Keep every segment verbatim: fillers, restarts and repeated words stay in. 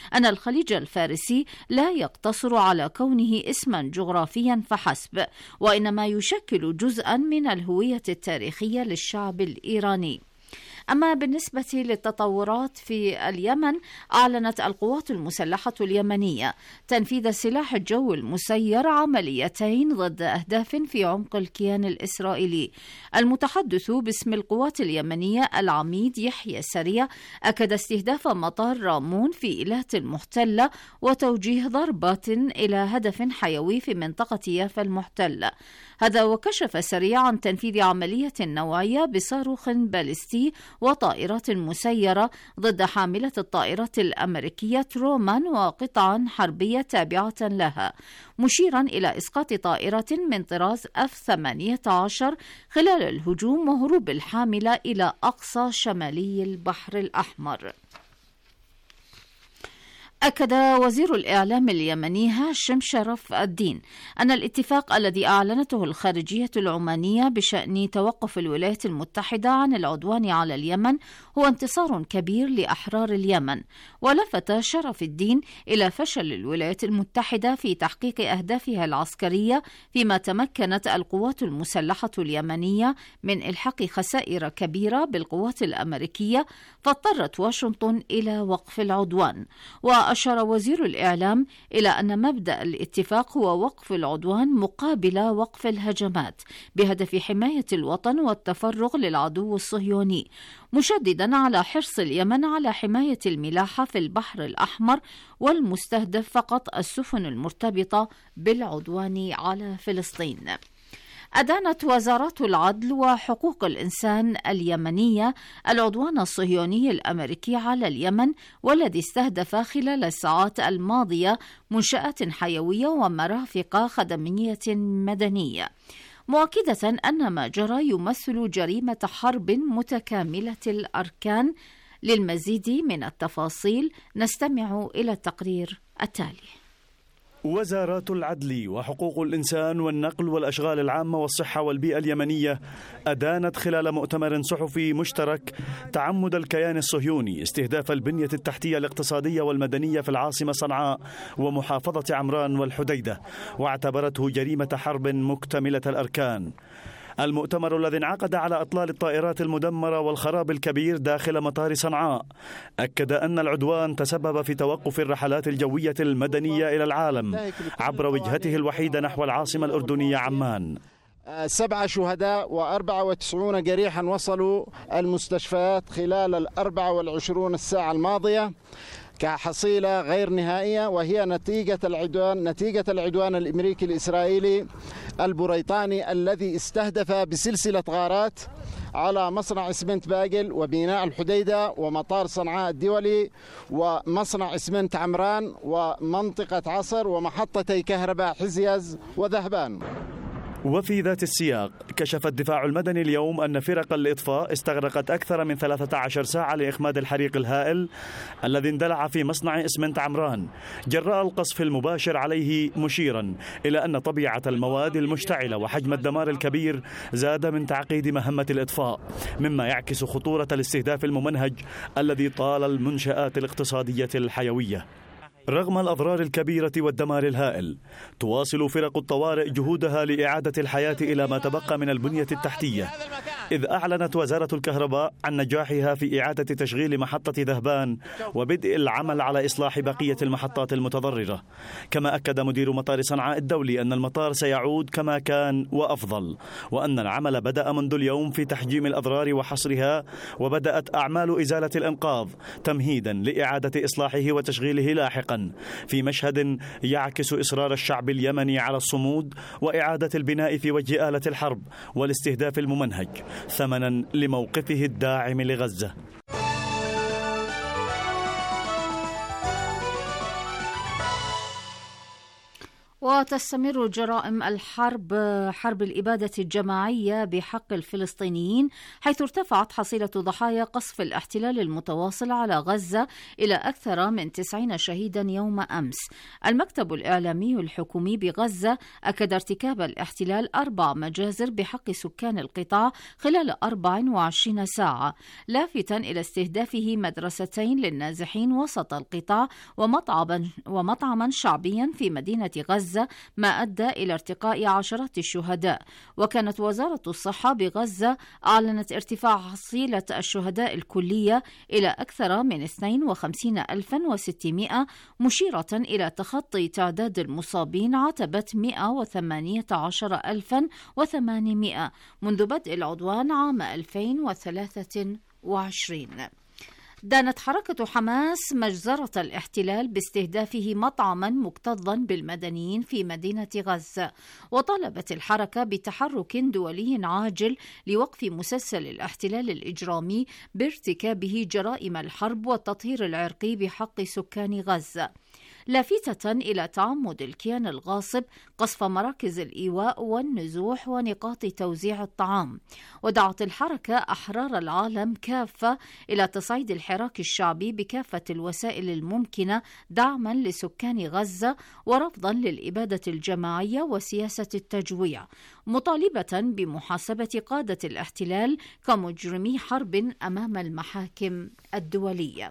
أن الخليج الفارسي لا يقتصر على كونه اسما جغرافيا فحسب، وإنما يشكل جزءا من الهوية التاريخية للشعب الإيراني. أما بالنسبة للتطورات في اليمن، أعلنت القوات المسلحة اليمنية تنفيذ سلاح الجو المسير عمليتين ضد أهداف في عمق الكيان الإسرائيلي. المتحدث باسم القوات اليمنية العميد يحيى سريع أكد استهداف مطار رامون في إيلات المحتلة وتوجيه ضربات إلى هدف حيوي في منطقة يافا المحتلة. هذا وكشف سريع عن تنفيذ عملية نوعية بصاروخ باليستي وطائرات مسيرة ضد حاملة الطائرات الأمريكية ترومان وقطع حربية تابعة لها، مشيرا إلى إسقاط طائرة من طراز إف ثمانية عشر خلال الهجوم وهروب الحاملة إلى أقصى شمالي البحر الأحمر. أكد وزير الإعلام اليمني هاشم شرف الدين أن الاتفاق الذي أعلنته الخارجية العمانية بشأن توقف الولايات المتحدة عن العدوان على اليمن هو انتصار كبير لأحرار اليمن. ولفت شرف الدين إلى فشل الولايات المتحدة في تحقيق أهدافها العسكرية، فيما تمكنت القوات المسلحة اليمنية من إلحاق خسائر كبيرة بالقوات الأمريكية، فاضطرت واشنطن إلى وقف العدوان. وأشار وزير الإعلام إلى أن مبدأ الاتفاق هو وقف العدوان مقابل وقف الهجمات بهدف حماية الوطن والتفرغ للعدو الصهيوني، مشددا على حرص اليمن على حماية الملاحة في البحر الأحمر والمستهدف فقط السفن المرتبطة بالعدوان على فلسطين. أدانت وزارات العدل وحقوق الإنسان اليمنية العدوان الصهيوني الأمريكي على اليمن، والذي استهدف خلال الساعات الماضية منشآت حيوية ومرافق خدمية مدنية، مؤكدة أن ما جرى يمثل جريمة حرب متكاملة الأركان. للمزيد من التفاصيل نستمع إلى التقرير التالي. وزارات العدل وحقوق الإنسان والنقل والأشغال العامة والصحة والبيئة اليمنية أدانت خلال مؤتمر صحفي مشترك تعمد الكيان الصهيوني استهداف البنية التحتية الاقتصادية والمدنية في العاصمة صنعاء ومحافظة عمران والحديدة، واعتبرته جريمة حرب مكتملة الأركان. المؤتمر الذي انعقد على أطلال الطائرات المدمرة والخراب الكبير داخل مطار صنعاء أكد أن العدوان تسبب في توقف الرحلات الجوية المدنية إلى العالم عبر وجهته الوحيدة نحو العاصمة الأردنية عمان. سبعة شهداء وأربعة وتسعون جريحا وصلوا المستشفيات خلال الأربع والعشرون الساعة الماضية كحصيلة غير نهائية، وهي نتيجة العدوان نتيجة العدوان الأمريكي الإسرائيلي البريطاني الذي استهدف بسلسلة غارات على مصنع اسمنت باقل وبناء الحديدة ومطار صنعاء الدولي ومصنع اسمنت عمران ومنطقة عصر ومحطتي كهرباء حزيز وذهبان. وفي ذات السياق كشف الدفاع المدني اليوم أن فرق الإطفاء استغرقت أكثر من ثلاثة عشر ساعة لإخماد الحريق الهائل الذي اندلع في مصنع اسمنت عمران جراء القصف المباشر عليه، مشيرا إلى أن طبيعة المواد المشتعلة وحجم الدمار الكبير زاد من تعقيد مهمة الإطفاء، مما يعكس خطورة الاستهداف الممنهج الذي طال المنشآت الاقتصادية الحيوية. رغم الأضرار الكبيرة والدمار الهائل، تواصل فرق الطوارئ جهودها لإعادة الحياة إلى ما تبقى من البنية التحتية، إذ أعلنت وزارة الكهرباء عن نجاحها في إعادة تشغيل محطة ذهبان وبدء العمل على إصلاح بقية المحطات المتضررة. كما أكد مدير مطار صنعاء الدولي أن المطار سيعود كما كان وأفضل، وأن العمل بدأ منذ اليوم في تحجيم الأضرار وحصرها، وبدأت أعمال إزالة الإنقاض تمهيدا لإعادة إصلاحه وتشغيله لاحقا، في مشهد يعكس إصرار الشعب اليمني على الصمود وإعادة البناء في وجه آلة الحرب والاستهداف الممنهج ثمنا لموقفه الداعم لغزة. وتستمر جرائم الحرب حرب الإبادة الجماعية بحق الفلسطينيين، حيث ارتفعت حصيلة ضحايا قصف الاحتلال المتواصل على غزة إلى أكثر من تسعين شهيدا يوم أمس. المكتب الإعلامي الحكومي بغزة أكد ارتكاب الاحتلال أربع مجازر بحق سكان القطاع خلال أربع وعشرين ساعة، لافتا إلى استهدافه مدرستين للنازحين وسط القطاع ومطعما, ومطعما شعبيا في مدينة غزة، ما أدى إلى ارتقاء عشرات الشهداء. وكانت وزارة الصحة بغزة أعلنت ارتفاع حصيلة الشهداء الكلية إلى أكثر من اثنين وخمسين ألفا وستمائة، مشيرة إلى تخطي تعداد المصابين عتبة مئة وثمانية عشر ألفا وثمانمائة منذ بدء العدوان عام ألفين وثلاثة وعشرين. دانت حركة حماس مجزرة الاحتلال باستهدافه مطعما مكتظا بالمدنيين في مدينة غزة، وطالبت الحركة بتحرك دولي عاجل لوقف مسلسل الاحتلال الإجرامي بارتكابه جرائم الحرب والتطهير العرقي بحق سكان غزة، لافتة إلى تعمد الكيان الغاصب قصف مراكز الإيواء والنزوح ونقاط توزيع الطعام. ودعت الحركة أحرار العالم كافة إلى تصعيد الحراك الشعبي بكافة الوسائل الممكنة دعما لسكان غزة ورفضا للإبادة الجماعية وسياسة التجويع، مطالبة بمحاسبة قادة الاحتلال كمجرمي حرب أمام المحاكم الدولية.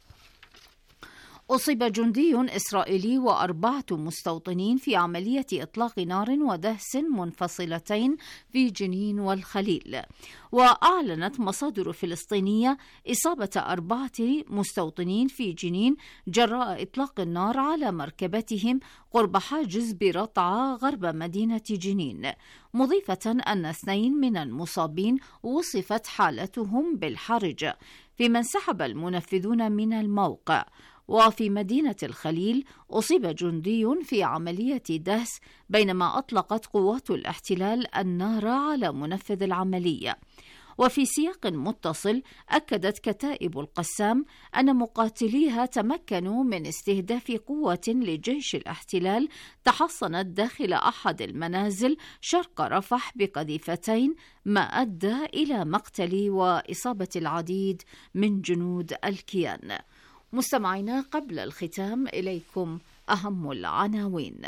أصيب جندي إسرائيلي وأربعة مستوطنين في عملية إطلاق نار ودهس منفصلتين في جنين والخليل. وأعلنت مصادر فلسطينية إصابة أربعة مستوطنين في جنين جراء إطلاق النار على مركبتهم قرب حاجز برطعة غرب مدينة جنين، مضيفة أن اثنين من المصابين وصفت حالتهم بالحرج، فيما انسحب المنفذون من الموقع. وفي مدينة الخليل أصيب جندي في عملية دهس بينما أطلقت قوات الاحتلال النار على منفذ العملية. وفي سياق متصل أكدت كتائب القسام أن مقاتليها تمكنوا من استهداف قوة لجيش الاحتلال تحصنت داخل أحد المنازل شرق رفح بقذيفتين، ما أدى إلى مقتل وإصابة العديد من جنود الكيان. مستمعينا، قبل الختام إليكم أهم العناوين.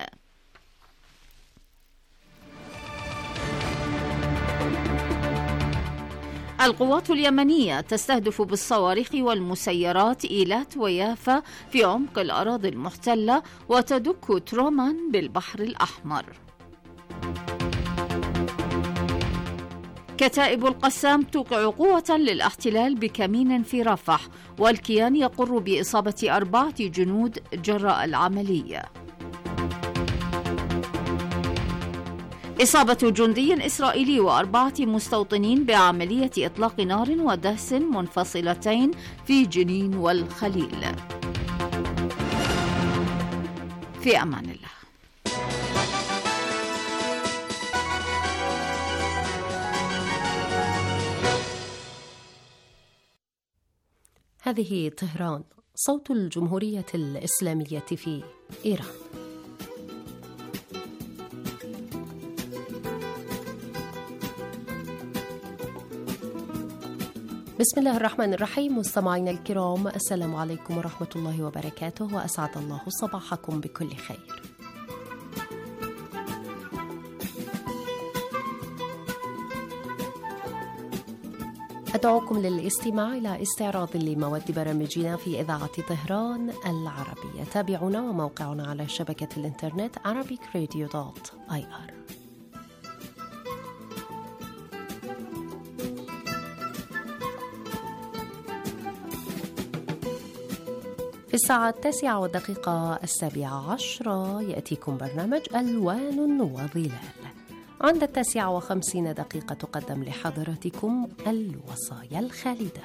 القوات اليمنية تستهدف بالصواريخ والمسيرات إيلات ويافا في عمق الأراضي المحتلة وتدك ترومان بالبحر الأحمر. كتائب القسام توقع قوة للاحتلال بكمين في رفح، والكيان يقر بإصابة أربعة جنود جراء العملية. إصابة جندي إسرائيلي وأربعة مستوطنين بعملية إطلاق نار ودهس منفصلتين في جنين والخليل. في أمان الله. هذه طهران، صوت الجمهورية الإسلامية في إيران. بسم الله الرحمن الرحيم. مستمعينا الكرام، السلام عليكم ورحمة الله وبركاته، وأسعد الله صباحكم بكل خير. أدعوكم للاستماع إلى استعراض لمواد برامجنا في إذاعة طهران العربية. تابعونا وموقعنا على شبكة الإنترنت arabic radio dot i r. في الساعة التاسعة والدقيقة السابعة عشرة يأتيكم برنامج ألوان وظلال. عند التاسعة وخمسين دقيقة تقدم لحضراتكم الوصايا الخالدة.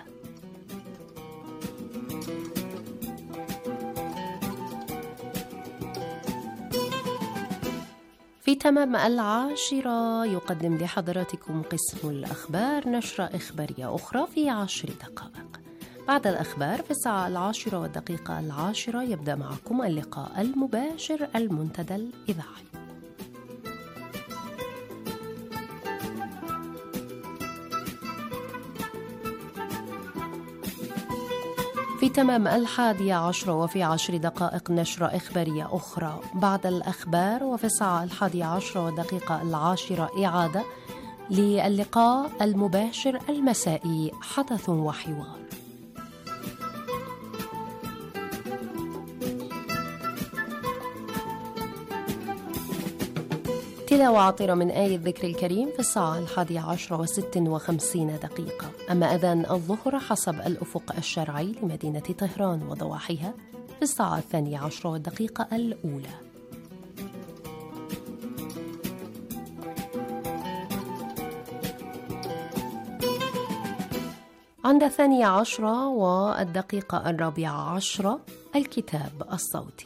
في تمام العاشرة يقدم لحضراتكم قسم الأخبار نشرة إخبارية أخرى في عشر دقائق. بعد الأخبار في الساعة العاشرة والدقيقة العاشرة يبدأ معكم اللقاء المباشر المنتدى الإذاعي. في تمام الحادية عشرة وفي عشر دقائق نشرة إخبارية أخرى. بعد الأخبار وفي الساعة الحادية عشرة والدقيقة العاشرة إعادة للقاء المباشر المسائي حدث وحوار. تلاوة عطرة من آية الذكر الكريم في الساعة الحادية عشرة وست وخمسين دقيقة. أما أذان الظهر حسب الأفق الشرعي لمدينة طهران وضواحيها في الساعة الثانية عشرة والدقيقة الأولى. عند الثانية عشرة والدقيقة الرابعة عشرة الكتاب الصوتي.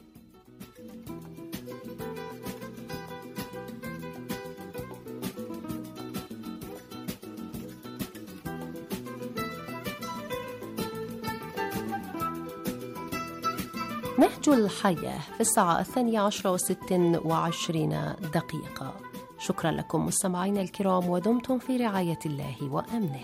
نهج الحياة في الساعة الثانية عشرة وست وعشرين دقيقة. شكرا لكم مستمعين الكرام ودمتم في رعاية الله وأمنه.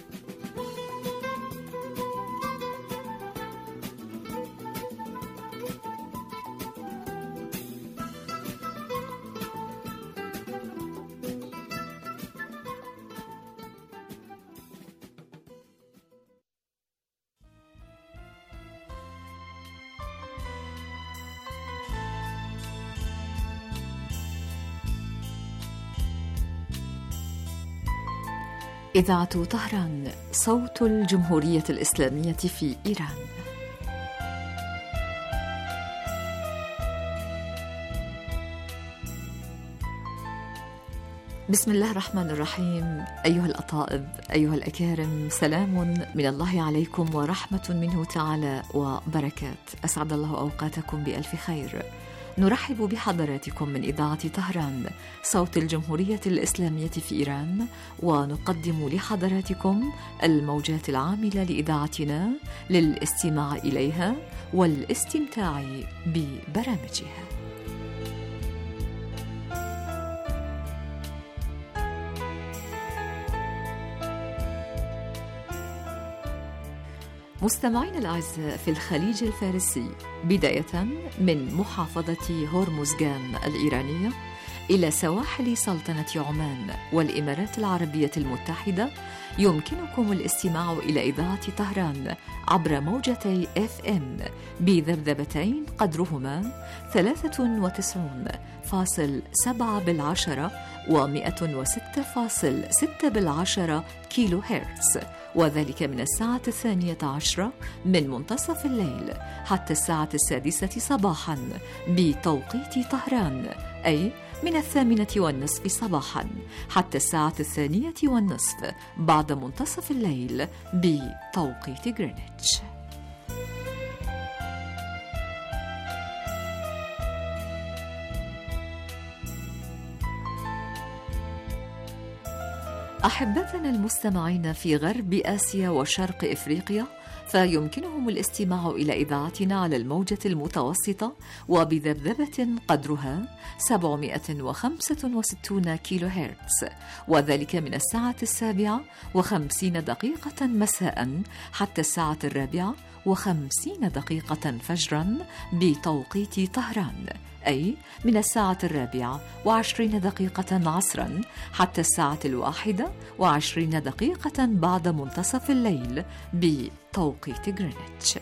إذاعة طهران، صوت الجمهورية الإسلامية في إيران. بسم الله الرحمن الرحيم. أيها الأطائب، أيها الأكارم، سلام من الله عليكم ورحمة منه تعالى وبركات. أسعد الله أوقاتكم بألف خير. نرحب بحضراتكم من إذاعة طهران، صوت الجمهورية الإسلامية في إيران، ونقدم لحضراتكم الموجات العاملة لإذاعتنا للاستماع إليها والاستمتاع ببرامجها. مستمعين الأعزاء في الخليج الفارسي، بداية من محافظة هرمزغان الإيرانية إلى سواحل سلطنة عمان والإمارات العربية المتحدة، يمكنكم الاستماع إلى إذاعة طهران عبر موجتي إف إم بذبذبتين قدرهما ثلاثة وتسعين فاصل سبعة بالعشرة ومئة وستة فاصل ستة بالعشرة كيلو هرتز، وذلك من الساعة الثانية عشرة من منتصف الليل حتى الساعة السادسة صباحا بتوقيت طهران، أي من الثامنة والنصف صباحا حتى الساعة الثانية والنصف بعد منتصف الليل بتوقيت غرينتش. أحبتنا المستمعين في غرب آسيا وشرق إفريقيا، فيمكنهم الاستماع إلى إذاعتنا على الموجة المتوسطة وبذبذبة قدرها سبعمئة وخمسة وستين كيلو هرتز، وذلك من الساعة السابعة وخمسين دقيقة مساء حتى الساعة الرابعة وخمسين دقيقة فجرا بتوقيت طهران، أي من الساعة الرابعة وعشرين دقيقة عصرا حتى الساعة الواحدة وعشرين دقيقة بعد منتصف الليل بتوقيت غرينتش.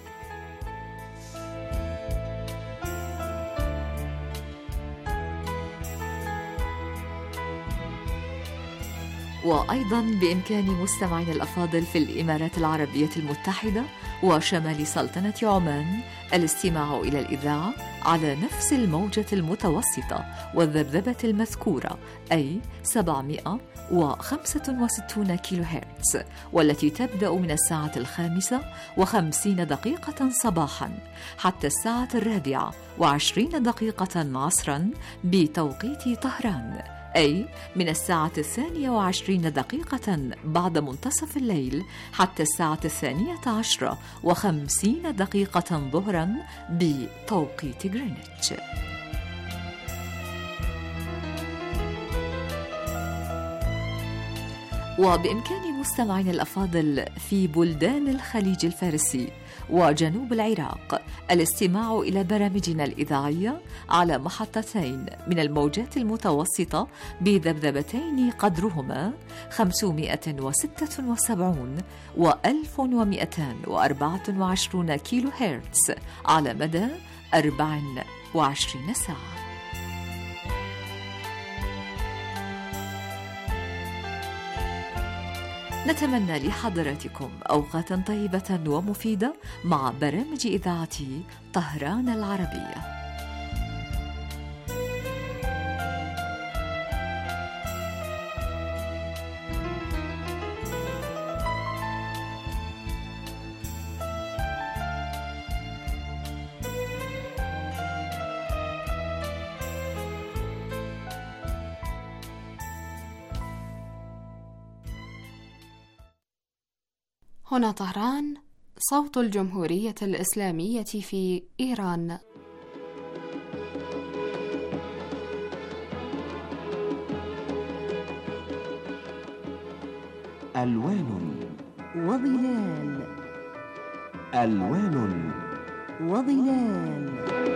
وأيضا بإمكان مستمعين الأفاضل في الإمارات العربية المتحدة وشمال سلطنة عمان الاستماع إلى الإذاعة على نفس الموجة المتوسطة والذبذبة المذكورة، أي سبعمئة وخمسة وستين كيلو هرتز، والتي تبدأ من الساعة الخامسة وخمسين دقيقة صباحا حتى الساعة الرابعة وعشرين دقيقة عصرا بتوقيت طهران، أي من الساعة الثانية وعشرين دقيقة بعد منتصف الليل حتى الساعة الثانية عشرة وخمسين دقيقة ظهرا بتوقيت غرينتش. وبإمكان مستمعين الأفاضل في بلدان الخليج الفارسي وجنوب العراق الاستماع إلى برامجنا الإذاعية على محطتين من الموجات المتوسطة بذبذبتين قدرهما خمسمائة وستة وسبعين وألف ومائتين وأربعة وعشرين كيلو هرتز على مدى أربع وعشرين ساعة. نتمنى لحضراتكم أوقاتا طيبة ومفيدة مع برامج إذاعة طهران العربية. هنا طهران، صوت الجمهورية الإسلامية في إيران. ألوان وظلال، ألوان وظلال،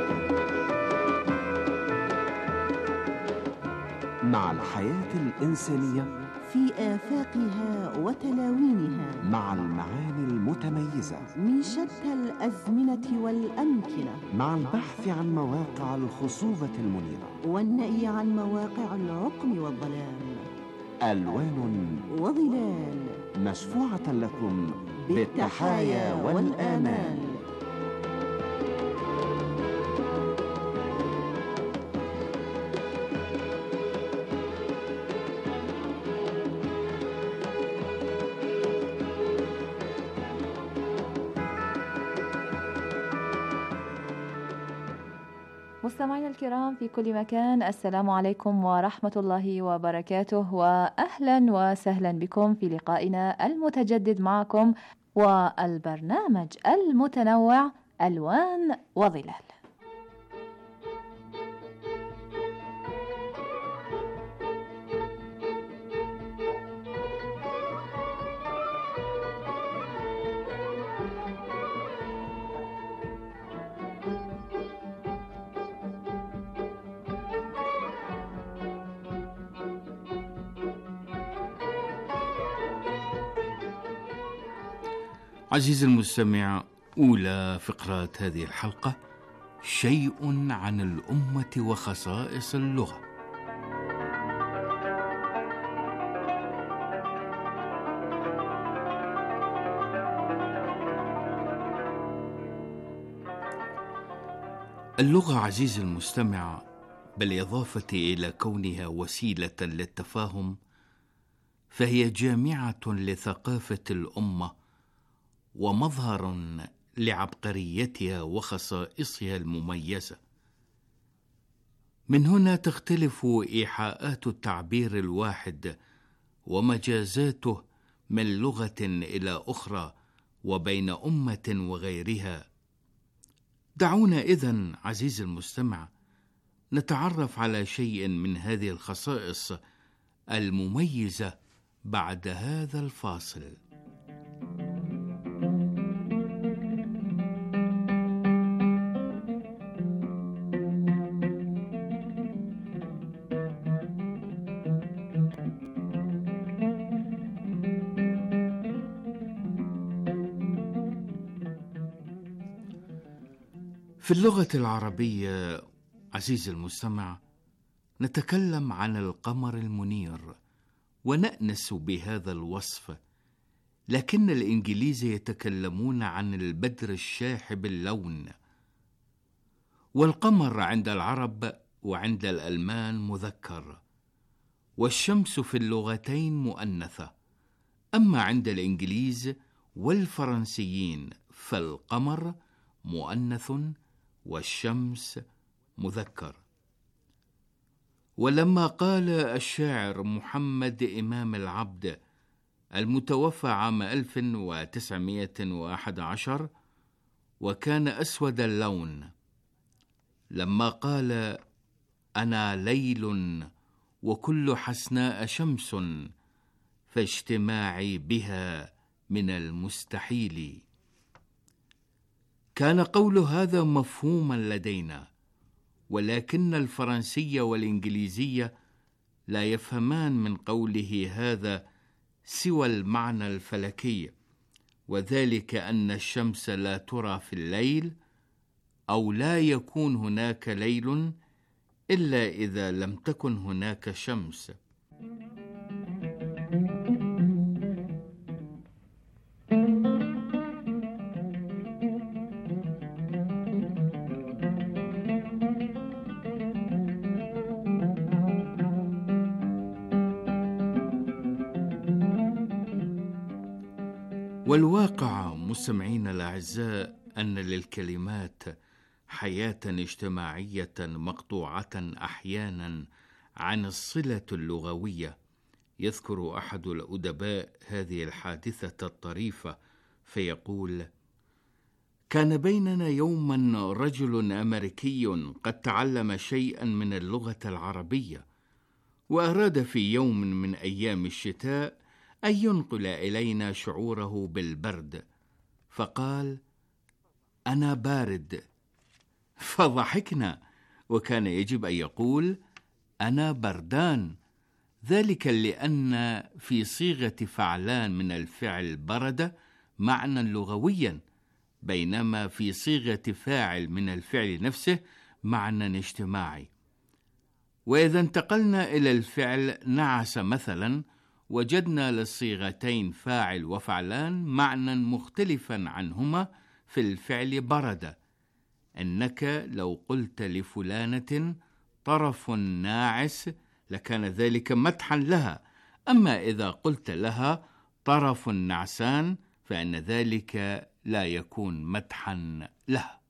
مع الحياة الإنسانية في آفاقها وتلاوينها، مع المعاني المتميزة من شتى الأزمنة والأمكنة، مع البحث عن مواقع الخصوبة المنيرة والنأي عن مواقع العقم والظلام. ألوان وظلال، مشفوعة لكم بالتحايا والآمال. مستمعينا الكرام في كل مكان، السلام عليكم ورحمة الله وبركاته، وأهلا وسهلا بكم في لقائنا المتجدد معكم والبرنامج المتنوع ألوان وظلال. عزيزي المستمع، أولى فقرات هذه الحلقة شيء عن الأمة وخصائص اللغة. اللغة عزيزي المستمع، بالإضافة إلى كونها وسيلة للتفاهم، فهي جامعة لثقافة الأمة ومظهر لعبقريتها وخصائصها المميزة. من هنا تختلف إيحاءات التعبير الواحد ومجازاته من لغة إلى أخرى وبين أمة وغيرها. دعونا إذن عزيزي المستمع نتعرف على شيء من هذه الخصائص المميزة بعد هذا الفاصل. في اللغة العربية عزيزي المستمع نتكلم عن القمر المنير ونأنس بهذا الوصف، لكن الإنجليز يتكلمون عن البدر الشاحب اللون. والقمر عند العرب وعند الألمان مذكر، والشمس في اللغتين مؤنثة. أما عند الإنجليز والفرنسيين فالقمر مؤنث والشمس مذكر. ولما قال الشاعر محمد إمام العبد المتوفى عام ألف وتسعمائة وأحد عشر وكان أسود اللون، لما قال: أنا ليل وكل حسناء شمس، فاجتماعي بها من المستحيل. كان قول هذا مفهوما لدينا، ولكن الفرنسية والإنجليزية لا يفهمان من قوله هذا سوى المعنى الفلكي، وذلك أن الشمس لا ترى في الليل، أو لا يكون هناك ليل إلا إذا لم تكن هناك شمس. والواقع مستمعين الأعزاء أن للكلمات حياة اجتماعية مقطوعة أحيانا عن الصلة اللغوية. يذكر أحد الأدباء هذه الحادثة الطريفة فيقول: كان بيننا يوما رجل أمريكي قد تعلم شيئا من اللغة العربية، وأراد في يوم من أيام الشتاء أن ينقل إلينا شعوره بالبرد، فقال: أنا بارد. فضحكنا، وكان يجب أن يقول: أنا بردان، ذلك لأن في صيغة فعلان من الفعل برد معنى لغويا، بينما في صيغة فاعل من الفعل نفسه معنى اجتماعي. وإذا انتقلنا إلى الفعل نعس مثلا، وجدنا للصيغتين فاعل وفعلان معنى مختلفا عنهما في الفعل برد. إنك لو قلت لفلانة طرف ناعس لكان ذلك مدحا لها، أما إذا قلت لها طرف نعسان فإن ذلك لا يكون مدحا لها.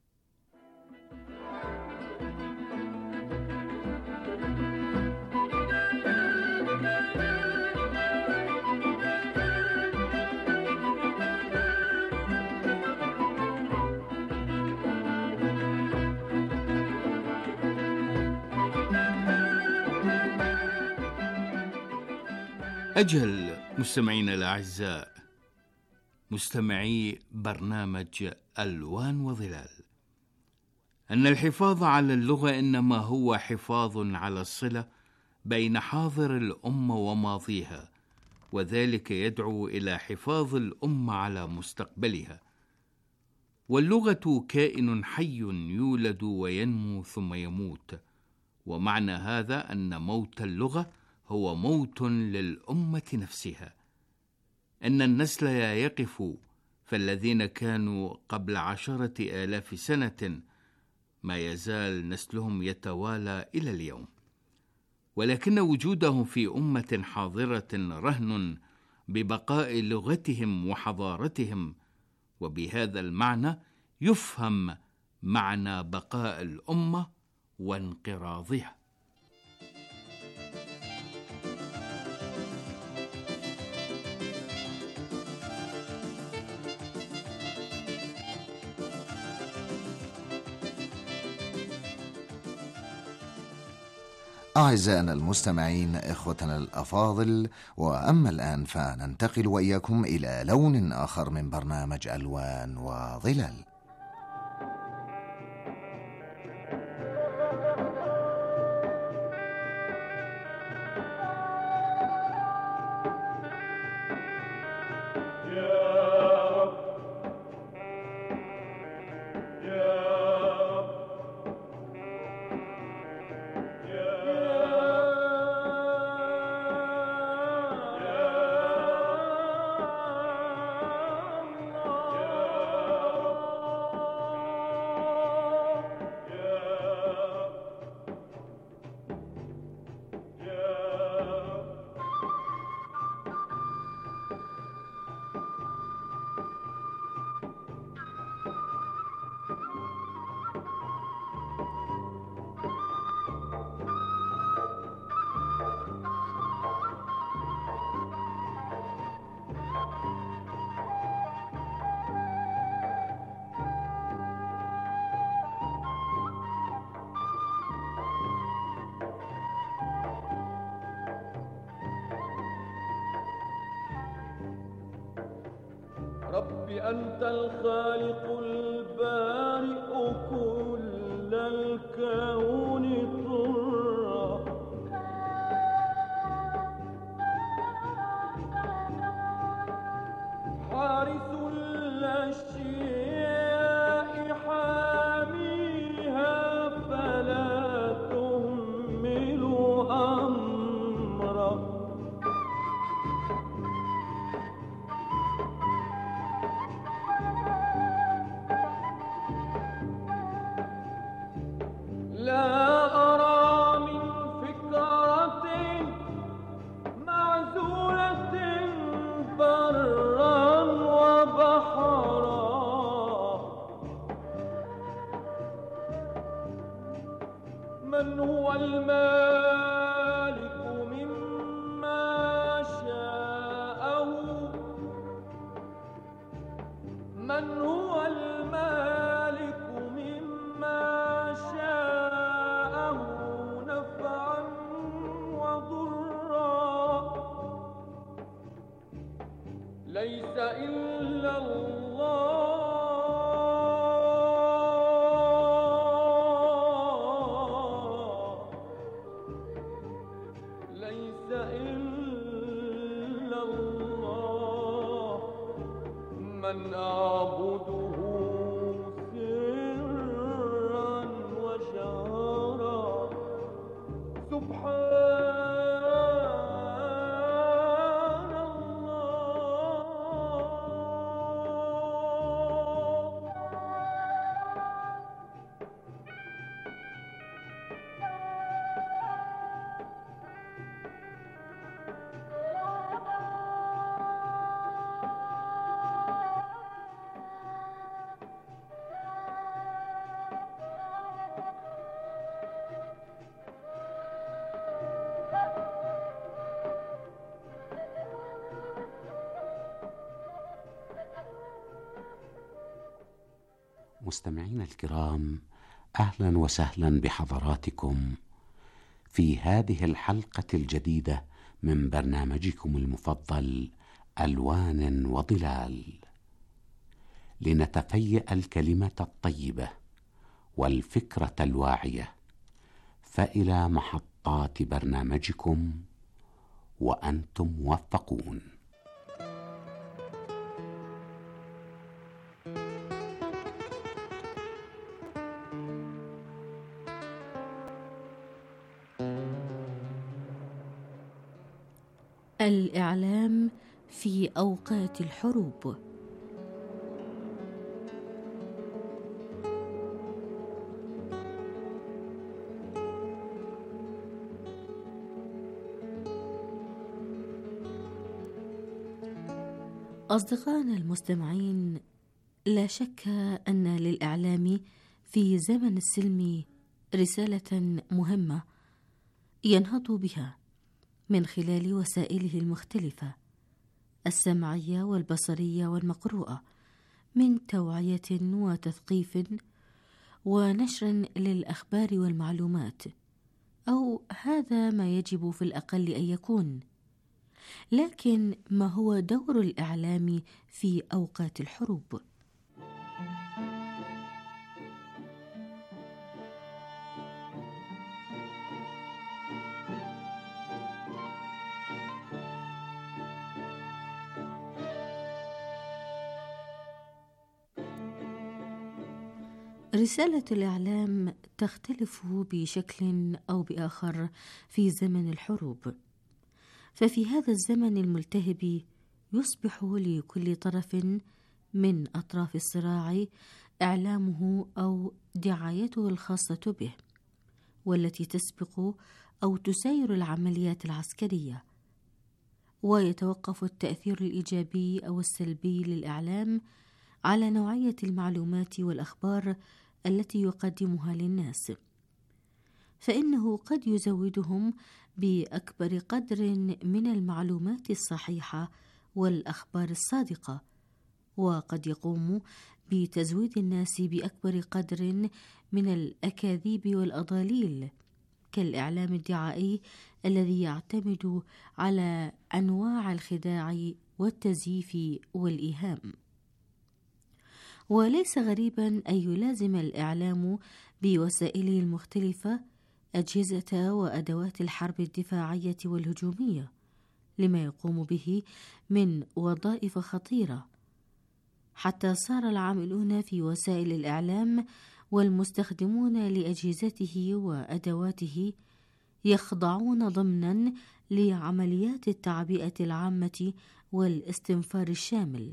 أجل مستمعين الأعزاء، مستمعي برنامج ألوان وظلال، أن الحفاظ على اللغة إنما هو حفاظ على الصلة بين حاضر الأمة وماضيها، وذلك يدعو إلى حفاظ الأمة على مستقبلها. واللغة كائن حي يولد وينمو ثم يموت، ومعنى هذا أن موت اللغة هو موت للأمة نفسها. إن النسل لا يقف، فالذين كانوا قبل عشرة آلاف سنة ما يزال نسلهم يتوالى إلى اليوم، ولكن وجودهم في أمة حاضرة رهن ببقاء لغتهم وحضارتهم، وبهذا المعنى يفهم معنى بقاء الأمة وانقراضها. أعزائنا المستمعين، إخوتنا الأفاضل، وأما الآن فننتقل وإياكم إلى لون آخر من برنامج ألوان وظلال. ربي أنت الخالق البارئ كل الكون طرا، حارس الأشياء حاميها فلا تهمل أمرا، لا أرى من فكرة معزولة برا وبحرا، من هو المالك مما شاءه، من هو المالك مما شاءه نفعا وضرا، ليس إلا الله، ليس إلا الله من أعبده سرا وجهرا، سبحان مستمعينا الكرام، أهلا وسهلا بحضراتكم في هذه الحلقة الجديدة من برنامجكم المفضل ألوان وظلال، لنتفيأ الكلمة الطيبة والفكرة الواعية، فإلى محطات برنامجكم وأنتم موفقون. الإعلام في أوقات الحروب. أصدقائنا المستمعين، لا شك أن للإعلام في زمن السلم رسالة مهمة ينهض بها من خلال وسائله المختلفة السمعية والبصرية والمقروءة، من توعية وتثقيف ونشر للأخبار والمعلومات، أو هذا ما يجب في الأقل أن يكون. لكن ما هو دور الإعلام في أوقات الحروب؟ رسالة الإعلام تختلف بشكل أو بآخر في زمن الحروب، ففي هذا الزمن الملتهب يصبح لكل طرف من أطراف الصراع إعلامه أو دعايته الخاصة به، والتي تسبق أو تسير العمليات العسكرية، ويتوقف التأثير الإيجابي أو السلبي للإعلام على نوعية المعلومات والأخبار التي يقدمها للناس، فإنه قد يزودهم بأكبر قدر من المعلومات الصحيحة والأخبار الصادقة، وقد يقوم بتزويد الناس بأكبر قدر من الأكاذيب والأضاليل، كالإعلام الدعائي الذي يعتمد على أنواع الخداع والتزييف والإيهام. وليس غريبا أن يلازم الإعلام بوسائله المختلفة أجهزة وأدوات الحرب الدفاعية والهجومية لما يقوم به من وظائف خطيرة، حتى صار العاملون في وسائل الإعلام والمستخدمون لأجهزته وأدواته يخضعون ضمنا لعمليات التعبئة العامة والاستنفار الشامل.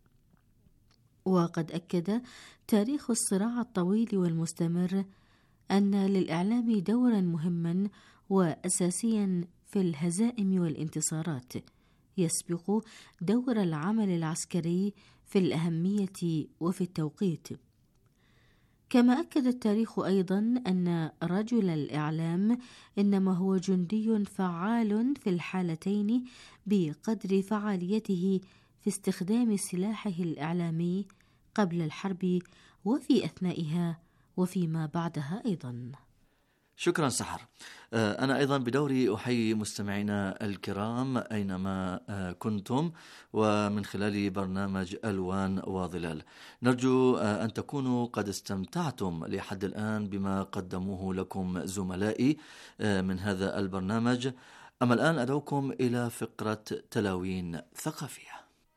وقد أكد تاريخ الصراع الطويل والمستمر أن للإعلام دورا مهما وأساسيا في الهزائم والانتصارات يسبق دور العمل العسكري في الأهمية وفي التوقيت. كما أكد التاريخ أيضا أن رجل الإعلام إنما هو جندي فعال في الحالتين بقدر فعاليته في استخدام سلاحه الإعلامي قبل الحرب وفي أثنائها وفيما بعدها أيضا. شكرا سحر. أنا أيضا بدوري أحيي مستمعينا الكرام أينما كنتم ومن خلال برنامج ألوان وظلال. نرجو أن تكونوا قد استمتعتم لحد الآن بما قدموه لكم زملائي من هذا البرنامج. أما الآن أدعوكم إلى فقرة تلاوين ثقافية.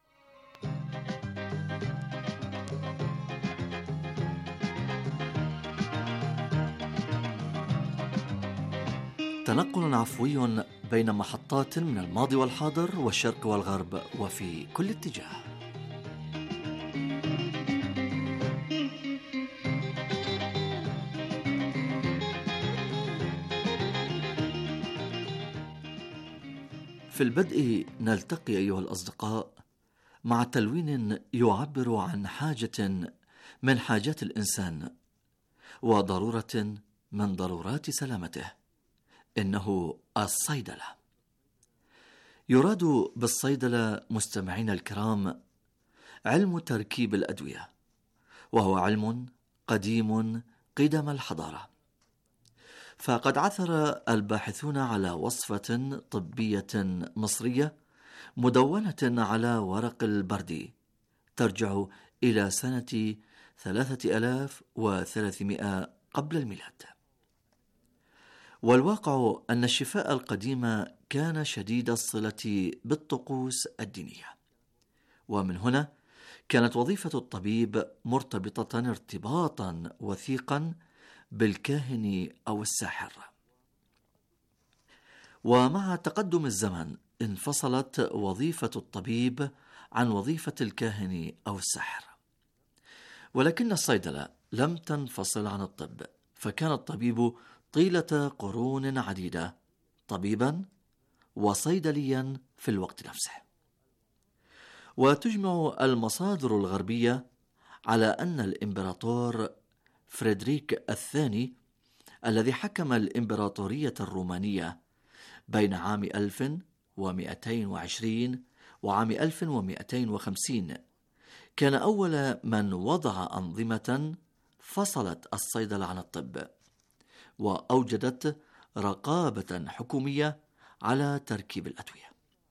تنقل عفوي بين محطات من الماضي والحاضر والشرق والغرب وفي كل اتجاه. في البدء نلتقي أيها الأصدقاء مع تلوين يعبر عن حاجة من حاجات الإنسان وضرورة من ضرورات سلامته، إنه الصيدلة. يراد بالصيدلة مستمعين الكرام علم تركيب الأدوية، وهو علم قديم قدم الحضارة، فقد عثر الباحثون على وصفة طبية مصرية مدونة على ورق البردي ترجع إلى سنة ثلاثة آلاف وثلاثمائة قبل الميلاد. والواقع أن الشفاء القديم كان شديد الصلة بالطقوس الدينية، ومن هنا كانت وظيفة الطبيب مرتبطة ارتباطا وثيقا بالكاهن أو الساحر. ومع تقدم الزمن انفصلت وظيفة الطبيب عن وظيفة الكاهن أو الساحر، ولكن الصيدلة لم تنفصل عن الطب، فكان الطبيب طيلة قرون عديدة طبيبا وصيدليا في الوقت نفسه. وتجمع المصادر الغربية على أن الإمبراطور فريدريك الثاني الذي حكم الإمبراطورية الرومانية بين عام ألف ومئتين وعشرين وعام ألف ومئتين وخمسين كان أول من وضع أنظمة فصلت الصيدلة عن الطب، وأوجدت رقابة حكومية على تركيب الأدوية.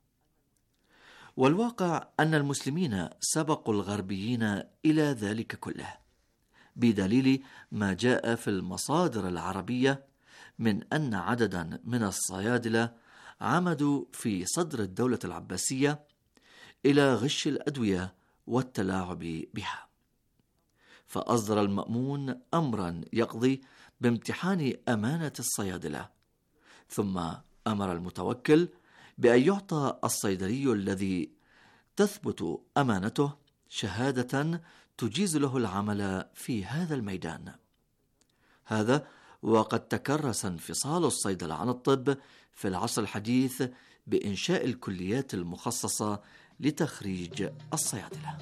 والواقع أن المسلمين سبقوا الغربيين إلى ذلك كله، بدليل ما جاء في المصادر العربية من أن عددا من الصيادلة عمدوا في صدر الدولة العباسية إلى غش الأدوية والتلاعب بها، فأصدر المأمون أمرا يقضي بامتحان أمانة الصيادلة، ثم أمر المتوكل بأن يعطى الصيدلي الذي تثبت أمانته شهادة تجيز له العمل في هذا الميدان. هذا وقد تكرس انفصال الصيدلة عن الطب في العصر الحديث بإنشاء الكليات المخصصة لتخريج الصيادلة.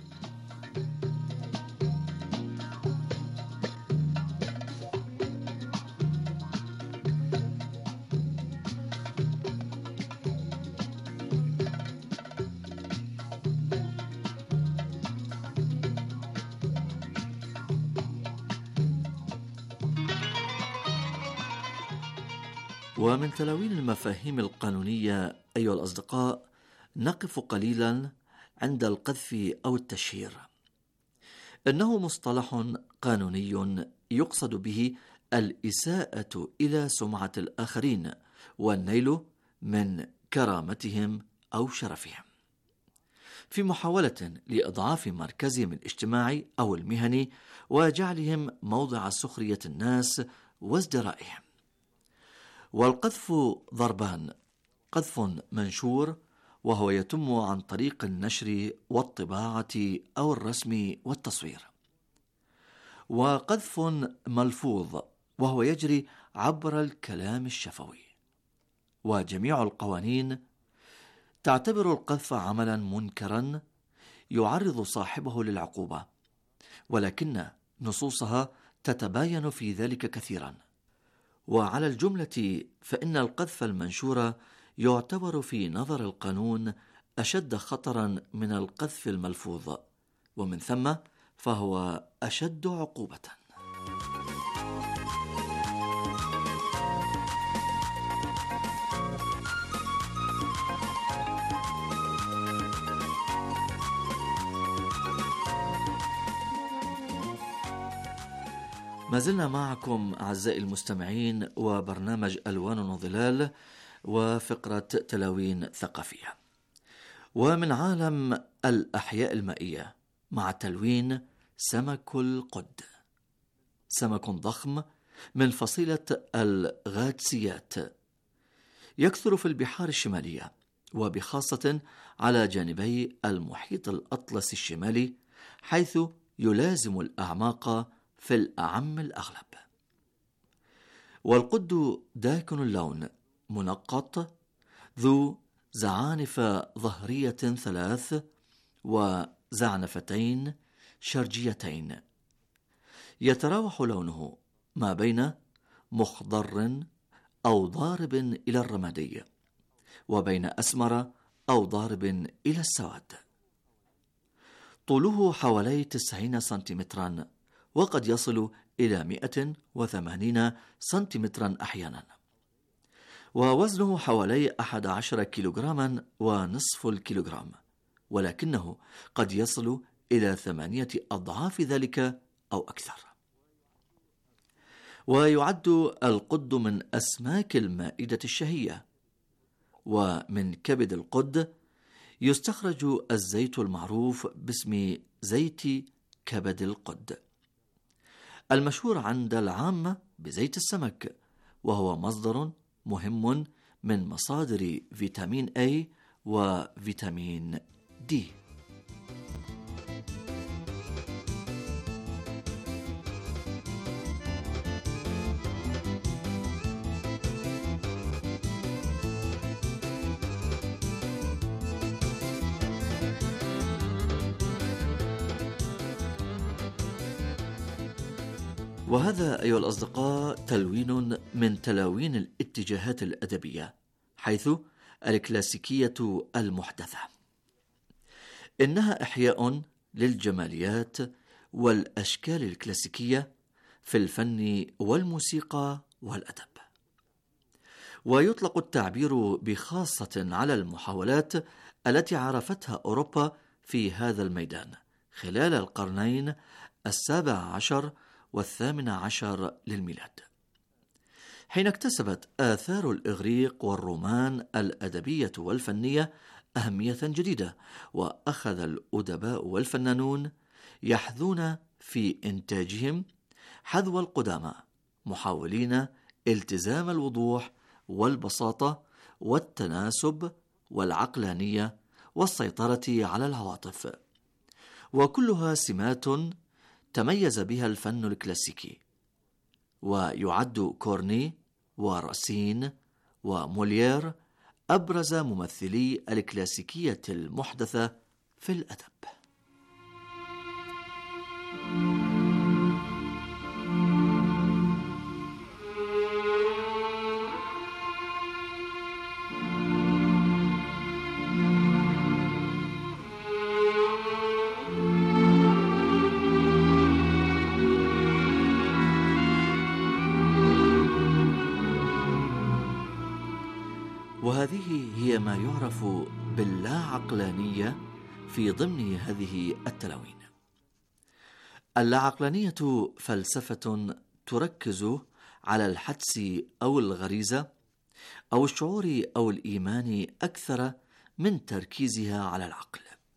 ومن تلاوين المفاهيم القانونية أيها الأصدقاء نقف قليلا عند القذف أو التشهير. إنه مصطلح قانوني يقصد به الإساءة إلى سمعة الآخرين والنيل من كرامتهم أو شرفهم، في محاولة لإضعاف مركزهم الاجتماعي أو المهني وجعلهم موضع سخرية الناس وازدرائهم. والقذف ضربان: قذف منشور وهو يتم عن طريق النشر والطباعة أو الرسم والتصوير، وقذف ملفوظ وهو يجري عبر الكلام الشفوي. وجميع القوانين تعتبر القذف عملا منكرا يعرض صاحبه للعقوبة، ولكن نصوصها تتباين في ذلك كثيرا. وعلى الجملة فإن القذف المنشور يعتبر في نظر القانون أشد خطرا من القذف الملفوظ، ومن ثم فهو أشد عقوبة. ما زلنا معكم أعزائي المستمعين وبرنامج ألوان وظلال وفقرة تلاوين ثقافية، ومن عالم الأحياء المائية مع تلوين سمك القد. سمك ضخم من فصيلة الغادسيات، يكثر في البحار الشمالية وبخاصة على جانبي المحيط الأطلسي الشمالي، حيث يلازم الأعماق في الأعم الأغلب. والقد داكن اللون، منقط، ذو زعانف ظهرية ثلاث وزعنفتين شرجيتين، يتراوح لونه ما بين مخضر أو ضارب إلى الرمادي وبين أسمر أو ضارب إلى السواد. طوله حوالي تسعين سنتيمترا، وقد يصل إلى مئة وثمانين سنتيمترا أحيانا، ووزنه حوالي أحد عشر كيلوغراما ونصف الكيلوغرام، ولكنه قد يصل إلى ثمانية أضعاف ذلك أو أكثر. ويعد القد من أسماك المائدة الشهية، ومن كبد القد يستخرج الزيت المعروف باسم زيت كبد القد، المشهور عند العامة بزيت السمك، وهو مصدر مهم من مصادر فيتامين A وفيتامين D. وهذا أيها الأصدقاء تلوين من تلاوين الاتجاهات الأدبية، حيث الكلاسيكية المحدثة إنها إحياء للجماليات والأشكال الكلاسيكية في الفن والموسيقى والأدب. ويطلق التعبير بخاصة على المحاولات التي عرفتها أوروبا في هذا الميدان خلال القرنين السابع عشر والثامن عشر للميلاد، حين اكتسبت آثار الإغريق والرومان الأدبية والفنية أهمية جديدة، وأخذ الأدباء والفنانون يحذون في إنتاجهم حذو القدامى، محاولين التزام الوضوح والبساطة والتناسب والعقلانية والسيطرة على العواطف، وكلها سمات تميز بها الفن الكلاسيكي. ويعد كورني وراسين وموليير أبرز ممثلي الكلاسيكية المحدثة في الأدب. وهذه هي ما يعرف باللا عقلانية في ضمن هذه التلاوين. اللاعقلانية فلسفة تركز على الحدس أو الغريزة أو الشعور أو الإيمان أكثر من تركيزها على العقل،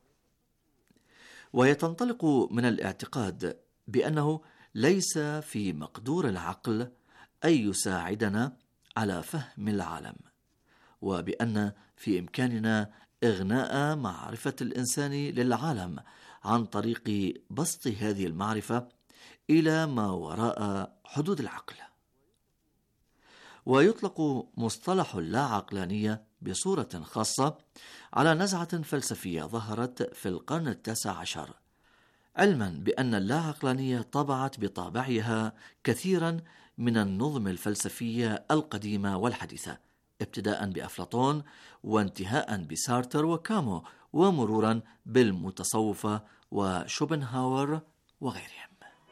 وهي تنطلق من الاعتقاد بأنه ليس في مقدور العقل أن يساعدنا على فهم العالم، وبأن في إمكاننا إغناء معرفة الإنسان للعالم عن طريق بسط هذه المعرفة إلى ما وراء حدود العقل. ويطلق مصطلح اللاعقلانية بصورة خاصة على نزعة فلسفية ظهرت في القرن التاسع عشر، علما بأن اللاعقلانية طبعت بطابعها كثيرا من النظم الفلسفية القديمة والحديثة، ابتداء بأفلاطون وانتهاء بسارتر وكامو، ومرورا بالمتصوفة وشوبنهاور وغيرهم.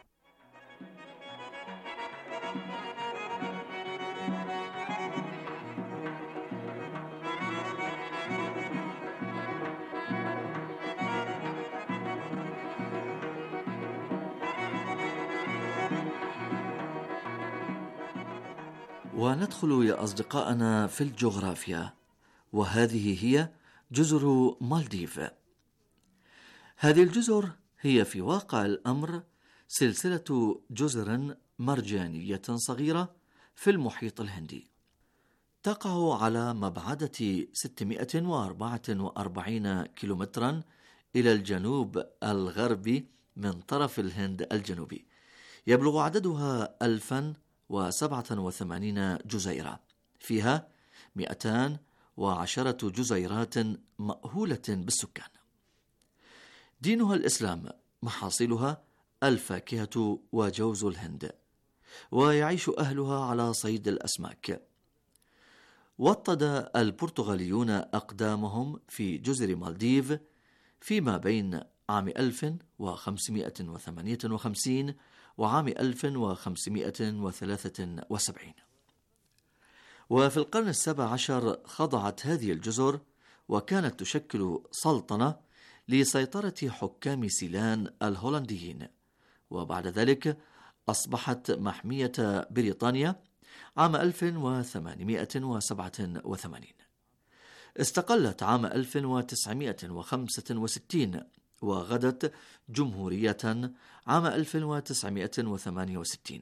وندخل يا أصدقائنا في الجغرافيا، وهذه هي جزر مالديف. هذه الجزر هي في واقع الأمر سلسلة جزر مرجانية صغيرة في المحيط الهندي، تقع على مبعدة ستمائة وأربعة وأربعين كيلومترا إلى الجنوب الغربي من طرف الهند الجنوبي. يبلغ عددها ألفا وسبعة وثمانين جزيرة، فيها مئتان وعشرة جزيرات مأهولة بالسكان. دينها الإسلام، محاصيلها الفاكهة وجوز الهند، ويعيش أهلها على صيد الأسماك. وطد البرتغاليون أقدامهم في جزر مالديف فيما بين عام ألف وخمسمائة وثمانية وخمسين وعام ألف وخمسمائة وثلاثة وسبعين. وفي القرن السابع عشر خضعت هذه الجزر وكانت تشكل سلطنة لسيطرة حكام سيلان الهولنديين، وبعد ذلك أصبحت محمية بريطانيا عام ألف وثمانمائة وسبعة وثمانين. استقلت عام ألف وتسعمائة وخمسة وستين وغدت جمهورية عام ألف وتسعمائة وثمانية وستين.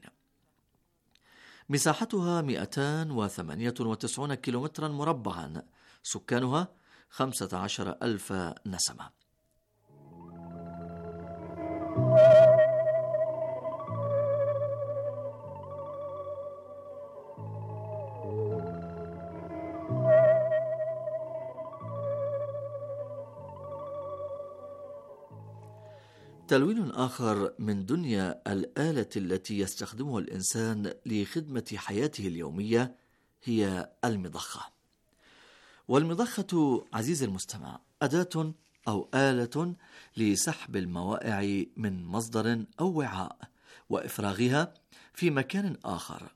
مساحتها مئتان وثمانية وتسعين كيلومترا مربعا، سكانها خمسة عشر ألف نسمة. تلوين آخر من دنيا الآلة التي يستخدمها الإنسان لخدمة حياته اليومية هي المضخة. والمضخة عزيزي المستمع أداة أو آلة لسحب الموائع من مصدر أو وعاء وإفراغها في مكان آخر.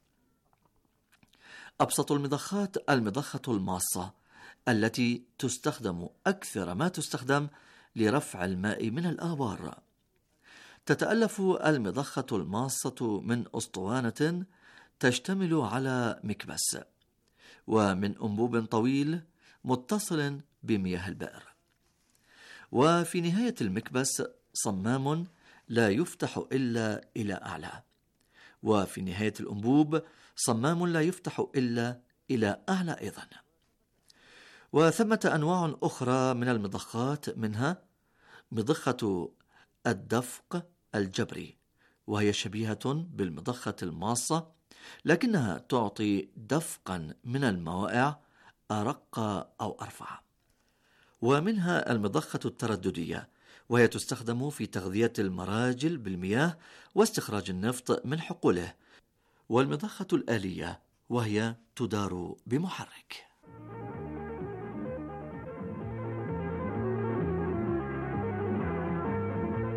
أبسط المضخات المضخة الماصة التي تستخدم أكثر ما تستخدم لرفع الماء من الآبار. تتألف المضخة الماصة من أسطوانة تشتمل على مكبس ومن أنبوب طويل متصل بمياه البئر، وفي نهاية المكبس صمام لا يفتح إلا إلى أعلى، وفي نهاية الأنبوب صمام لا يفتح إلا إلى أعلى أيضا. وثمة أنواع أخرى من المضخات، منها مضخة الدفق الجبري، وهي شبيهة بالمضخة الماصة لكنها تعطي دفقا من الموائع أرق أو أرفع. ومنها المضخة الترددية، وهي تستخدم في تغذية المراجل بالمياه واستخراج النفط من حقوله. والمضخة الآلية، وهي تدار بمحرك.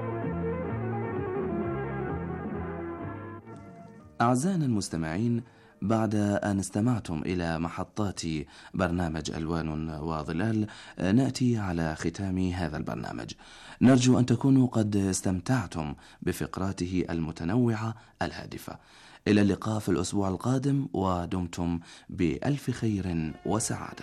أعزائنا المستمعين، بعد أن استمعتم إلى محطات برنامج ألوان وظلال، نأتي على ختام هذا البرنامج. نرجو أن تكونوا قد استمتعتم بفقراته المتنوعة الهادفة. إلى اللقاء في الأسبوع القادم، ودمتم بألف خير وسعادة.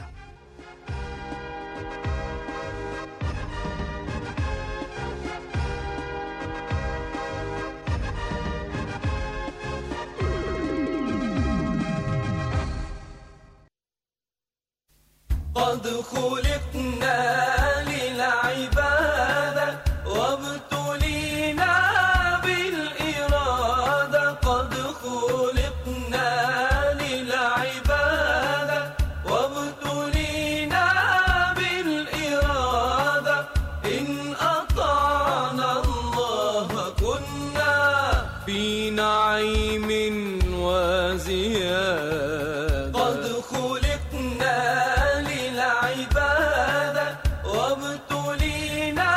قد خلقنا للعبادة وابتلينا بالإرادة. قد خلقنا للعبادة وابتلينا بالإرادة. إن أطعنا الله كنا في نعيم وزيادة. قد خلقنا للعبادة وابتلينا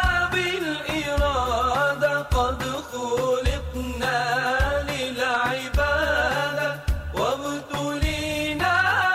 بالإرادة. قد خلقنا للعبادة وابتلينا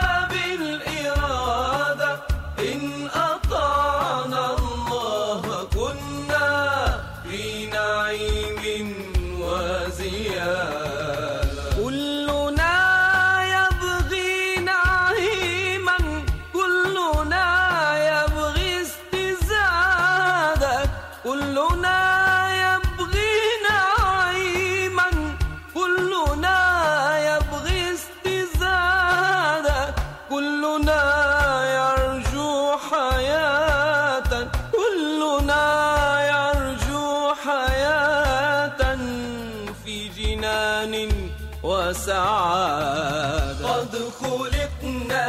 بالإرادة. إن أطعنا الله كنا في نعيم وزيادة. كلنا يبغي نعيما، كلنا يبغي استزادة. كلنا يبغي نعيما، كلنا يبغي استزادة. كلنا يرجو حياة، كلنا يرجو حياة في جنان وسعادة. قد خلقنا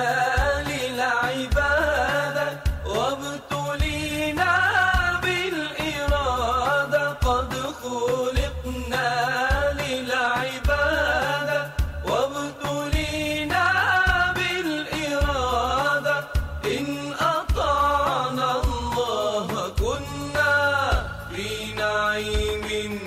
للعبادة وابتلينا بالإرادة. قد خلقنا للعبادة وابتلينا بالإرادة. إن أطعنا الله كنا في نعيم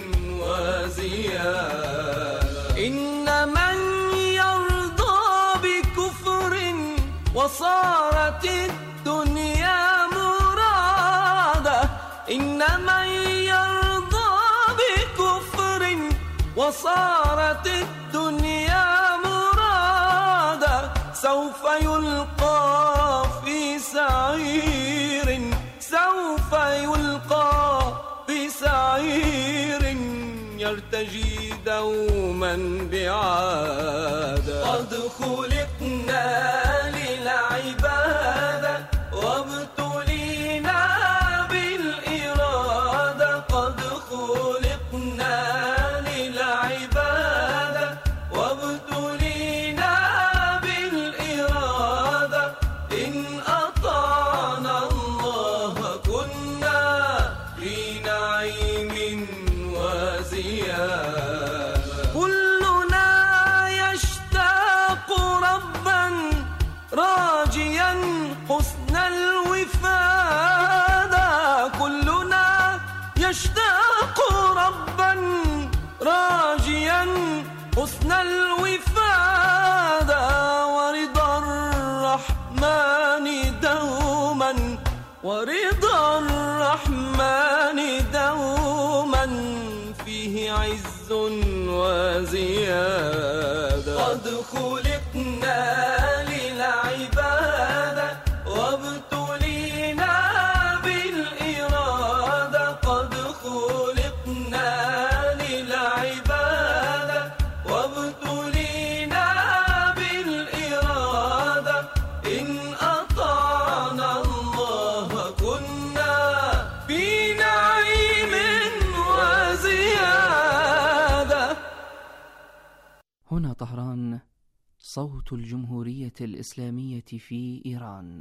وزيادة. إن من يرضى بكفر وصارت الدنيا مرادة. إن من يرضى بكفر وصارت الدنيا مرادة. سوف يلقى في سعير، سوف يلقى في سعير يرتجي دوما بعادة. قد خلقنا للعبادة وابتلينا بالإرادة. قد خلقنا للعبادة وابتلينا بالإرادة. إن أطعنا الله كنا في نعيم وزيادة. كلنا يشتاق ربا راجيا حسن الوفادة. كلنا يشتاق ربا راجيا حسن الوفادة. ورضا الرحمن دوما، ورضا الرحمن دوما فيه عز وزيادة. قد خلقنا للعبادة وابتلينا بالإرادة. قد خلقنا للعبادة وابتلينا بالإرادة. إن أطعنا الله كنا في نعيم وزيادة. هنا طهران، صوت الجمهورية الإسلامية في إيران.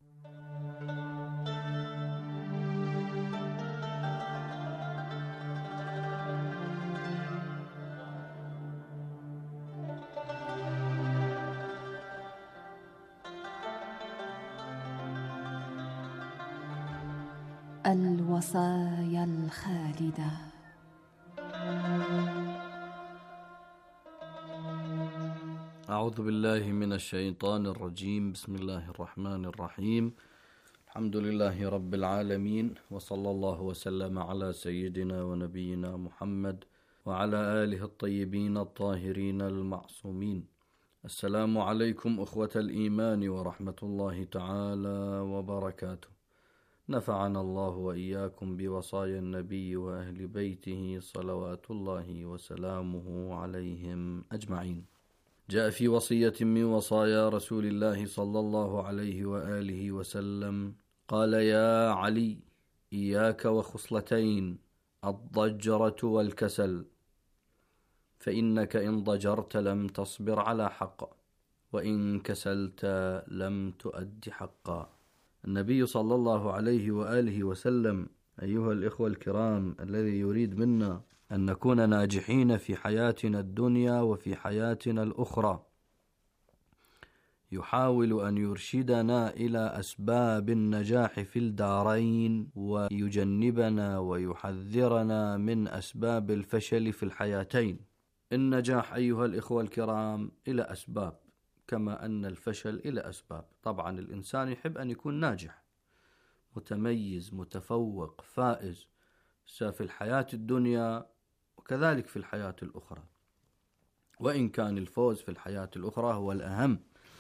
الوصايا الخالدة. أعوذ بالله من الشيطان الرجيم. بسم الله الرحمن الرحيم. الحمد لله رب العالمين، وصلى الله وسلم على سيدنا ونبينا محمد وعلى آله الطيبين الطاهرين المعصومين. السلام عليكم أخوة الإيمان ورحمة الله تعالى وبركاته. نفعنا الله وإياكم بوصايا النبي وأهل بيته صلوات الله وسلامه عليهم أجمعين. جاء في وصية من وصايا رسول الله صلى الله عليه وآله وسلم قال: يا علي، إياك وخصلتين، الضجرة والكسل، فإنك إن ضجرت لم تصبر على حق، وإن كسلت لم تؤد حقا. النبي صلى الله عليه وآله وسلم أيها الإخوة الكرام، الذي يريد منا أن نكون ناجحين في حياتنا الدنيا وفي حياتنا الأخرى، يحاول أن يرشدنا إلى أسباب النجاح في الدارين، ويجنبنا ويحذرنا من أسباب الفشل في الحياتين. النجاح أيها الإخوة الكرام إلى أسباب، كما أن الفشل إلى أسباب. طبعا الإنسان يحب أن يكون ناجح، متميز، متفوق، فائز في الحياة الدنيا وكذلك في الحياة الأخرى، وإن كان الفوز في الحياة الأخرى هو الأهم،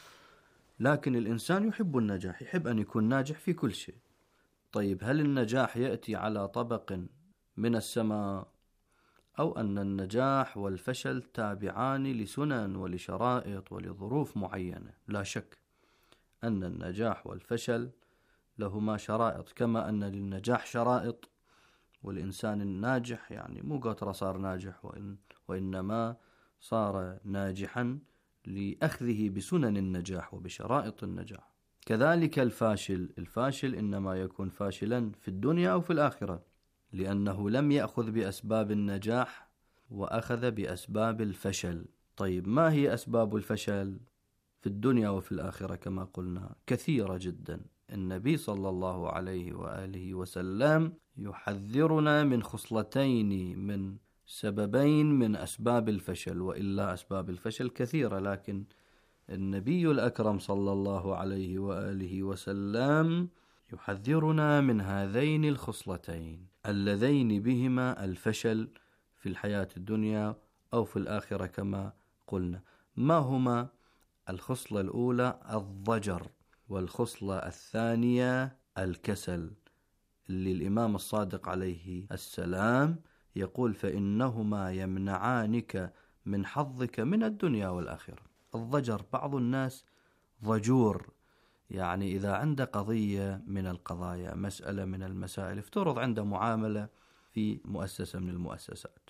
لكن الإنسان يحب النجاح، يحب أن يكون ناجح في كل شيء. طيب، هل النجاح يأتي على طبق من السماء، أو أن النجاح والفشل تابعان لسنن ولشرائط ولظروف معينة؟ لا شك أن النجاح والفشل لهما شرائط، كما أن للنجاح شرائط، والإنسان الناجح يعني مو قطرة صار ناجح، وإن وإنما صار ناجحا لأخذه بسنن النجاح وبشرائط النجاح. كذلك الفاشل، الفاشل إنما يكون فاشلا في الدنيا أو في الآخرة، لأنه لم يأخذ بأسباب النجاح وأخذ بأسباب الفشل. طيب، ما هي أسباب الفشل في الدنيا وفي الآخرة؟ كما قلنا كثيرة جدا. النبي صلى الله عليه وآله وسلم يحذرنا من خصلتين، من سببين من أسباب الفشل، وإلا أسباب الفشل كثيرة، لكن النبي الأكرم صلى الله عليه وآله وسلم يحذرنا من هذين الخصلتين اللذين بهما الفشل في الحياة الدنيا أو في الآخرة كما قلنا. ما هما؟ الخصلة الأولى الضجر، والخصلة الثانية الكسل، اللي الإمام الصادق عليه السلام يقول: فإنهما يمنعانك من حظك من الدنيا والآخرة. الضجر، بعض الناس ضجور، يعني إذا عنده قضية من القضايا، مسألة من المسائل، افترض عنده معاملة في مؤسسة من المؤسسات،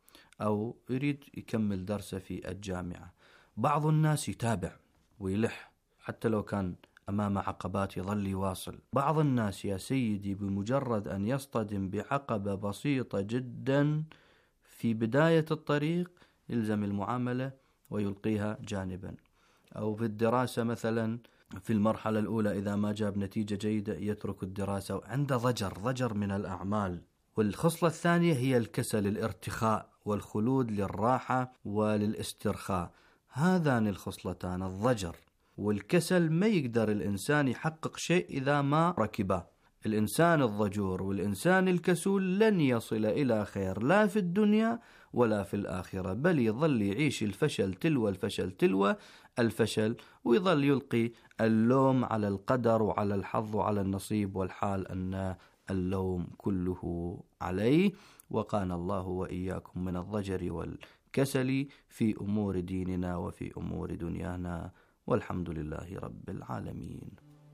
أو يريد يكمل درسه في الجامعة، بعض الناس يتابع ويلح حتى لو كان أمام عقبات يظل يواصل. بعض الناس يا سيدي بمجرد أن يصطدم بعقبة بسيطة جدا في بداية الطريق يلزم المعاملة ويلقيها جانبا. أو في الدراسة مثلا في المرحلة الأولى إذا ما جاب نتيجة جيدة يترك الدراسة، عنده ضجر ضجر من الأعمال. والخصلة الثانية هي الكسل، الارتخاء والخلود للراحة وللاسترخاء. هذان الخصلتان الضجر والكسل ما يقدر الإنسان يحقق شيء إذا ما ركبه. الإنسان الضجور والإنسان الكسول لن يصل إلى خير لا في الدنيا ولا في الآخرة، بل يظل يعيش الفشل تلو الفشل تلو الفشل، ويظل يلقي اللوم على القدر وعلى الحظ وعلى النصيب، والحال أن اللوم كله عليه. وقانا الله وإياكم من الضجر والكسل في أمور ديننا وفي أمور دنيانا، والحمد لله رب العالمين.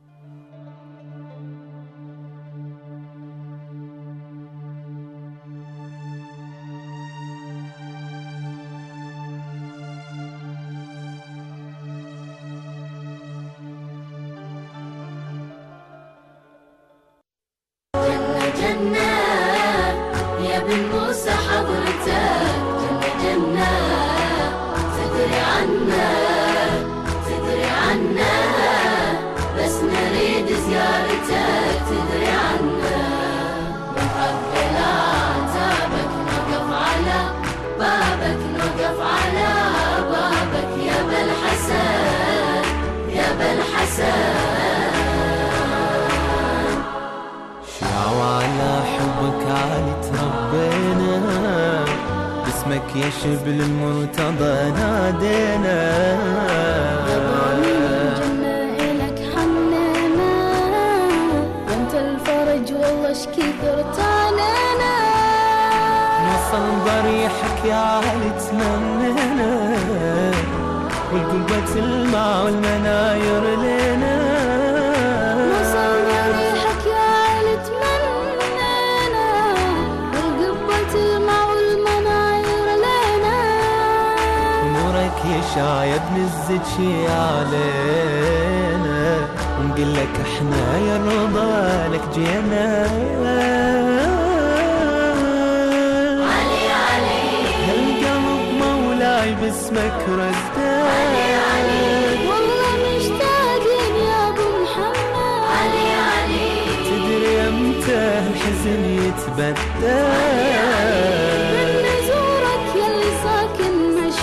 جنة يا بن موسى حضرتك، جنة جنة تدري عنا تدري عنا، بس حبك عالي تربينا، باسمك يا شبل المرتضى نادينا. وش كثرت علينا، نوصل ضريحك يا علي تمنينا، والقلبة تلمع والمناير لينا. نوصل ضريحك يا علي تمنينا، والقلبة تلمع والمناير لينا. نورك يشع يا ابن الزد شي علينا، ونقول لك احنا يا الرضا لك جينا. علي علي هالقلب مولاي باسمك رزدان. علي علي والله مشتاقين يا ابو محمد. علي علي تدري امتى الحزن يتبدل، من نزورك يلي ساكن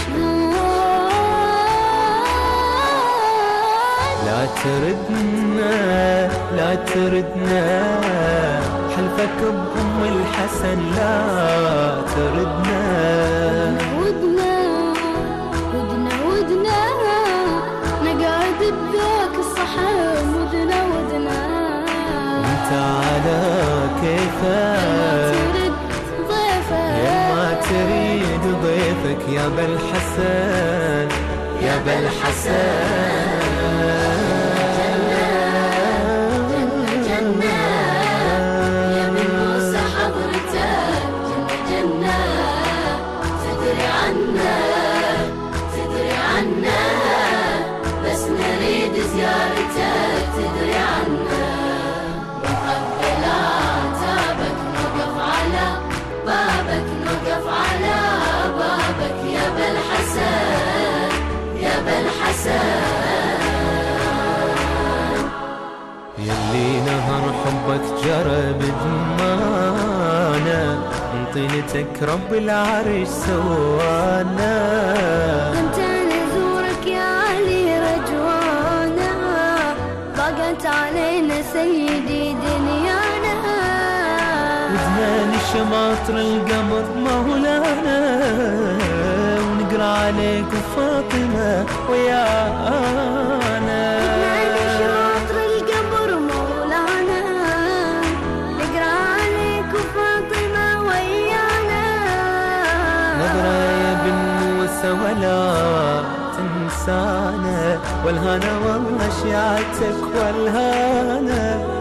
مشهد. لا تردنا لا تردنا، حلفك بأم الحسن لا تردنا. ودنا ودنا ودنا نقعد بذاك الصحن. ودنا ودنا انت على كيفك ما تريد ضيفك يا بالحسن يا بالحسن. زيارتك تدري عنا، مقبلاتك نوقف على بابك، نوقف على بابك يا بالحسن يا بالحسن. يلي نهر حبك جرى بدمانا، من طينتك رب العرش سوانا. انت نزورك يا علي رجوانا، ضاقت علينا سيدي دنيانا. وزمان شماطر القمر مولانا، ونقرا عليك وفاطمة ويانا. وزمان شماطر القمر مولانا، نقرا عليك وفاطمة ويانا. نظرة يا بن موسى ولا تنسانا، والهنا والله شيعتك والهنا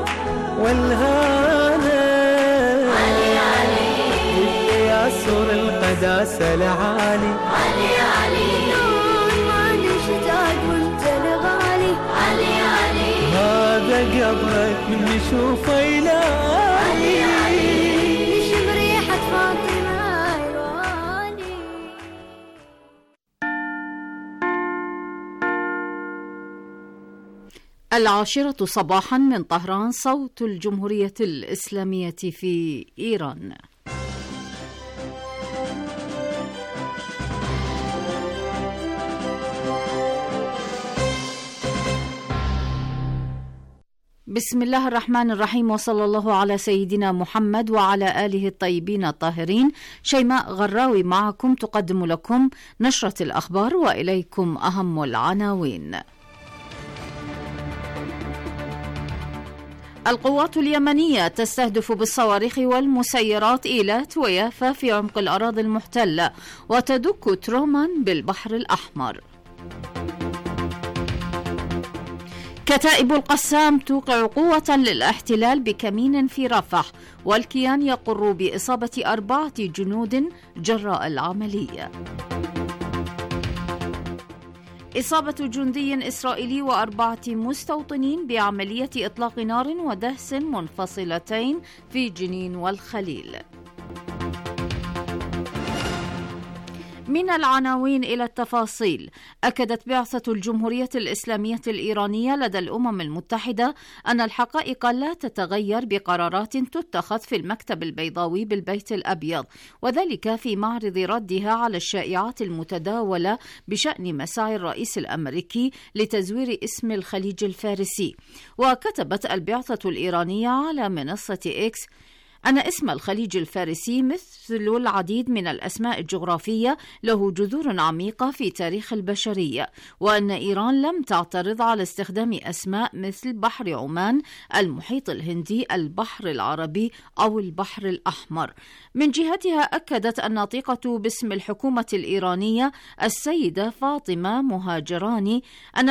والهنا. علي علي يا سور القداسة لعالي. علي علي لون ما نشتاق وانت الغالي. علي علي هذا قبرك من نشوفه يلالي. علي علي نشم ريحة فاطمة الوالي. العاشرة صباحا من طهران، صوت الجمهورية الإسلامية في إيران. بسم الله الرحمن الرحيم، وصلى الله على سيدنا محمد وعلى آله الطيبين الطاهرين. شيماء غراوي معكم تقدم لكم نشرة الأخبار، وإليكم أهم العناوين. القوات اليمنية تستهدف بالصواريخ والمسيرات إيلات ويافا في عمق الأراضي المحتلة، وتدك ترومان بالبحر الأحمر. كتائب القسام توقع قوة للاحتلال بكمين في رفح، والكيان يقر بإصابة أربعة جنود جراء العملية. إصابة جندي إسرائيلي وأربعة مستوطنين بعملية إطلاق نار ودهس منفصلتين في جنين والخليل. من العناوين إلى التفاصيل. أكدت بعثة الجمهورية الإسلامية الإيرانية لدى الأمم المتحدة أن الحقائق لا تتغير بقرارات تتخذ في المكتب البيضاوي بالبيت الأبيض، وذلك في معرض ردها على الشائعات المتداولة بشأن مساعي الرئيس الأمريكي لتزوير اسم الخليج الفارسي. وكتبت البعثة الإيرانية على منصة إكس: أن اسم الخليج الفارسي مثل العديد من الأسماء الجغرافية له جذور عميقة في تاريخ البشرية، وأن إيران لم تعترض على استخدام أسماء مثل بحر عمان، المحيط الهندي، البحر العربي أو البحر الأحمر. من جهتها أكدت الناطقة باسم الحكومة الإيرانية السيدة فاطمة مهاجراني أن